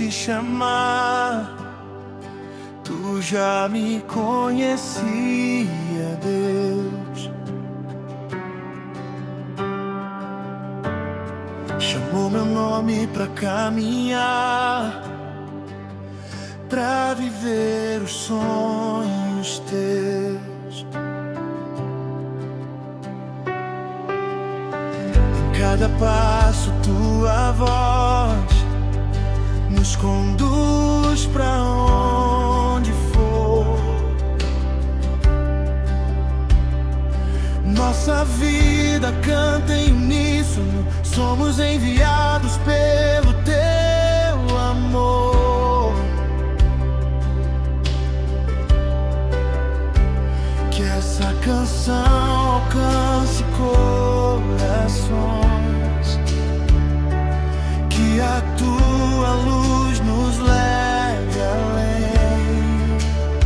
te chamar, tu já me conhecia, Deus. Chamou meu nome pra caminhar, pra viver os sonhos teus. Em cada passo tua voz nos conduz pra onde for. Nossa vida canta em uníssono, somos enviados pelo teu amor. Que essa canção alcance corações, que a tua luz nos leve além.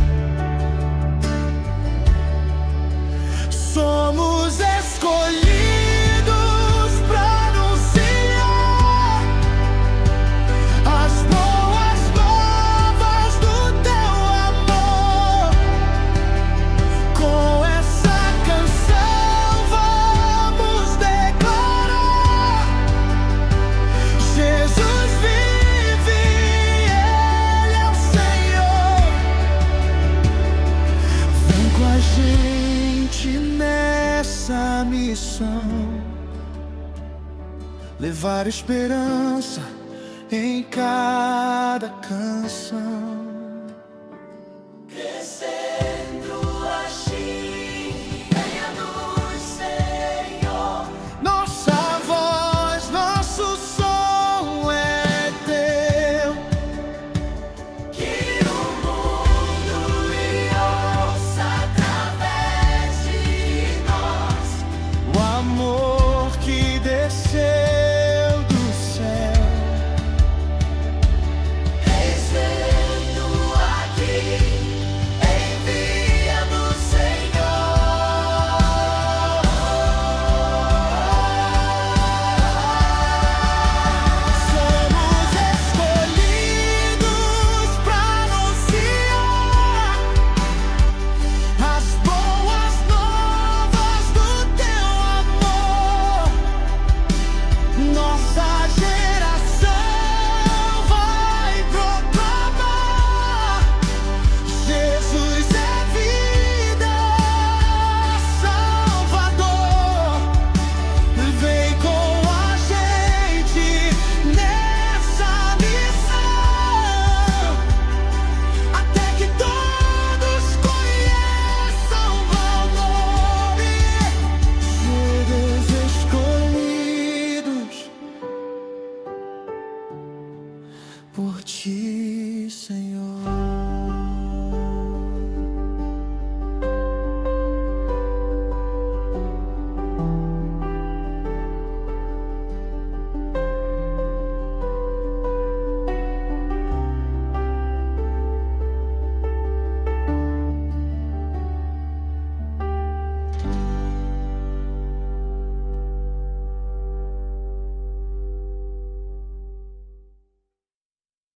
Somos escolhidos pra anunciar as boas novas do teu amor. Com essa canção vamos declarar: Jesus vive, Ele é o Senhor. Vem com a gente nessa missão, levar esperança em cada canção.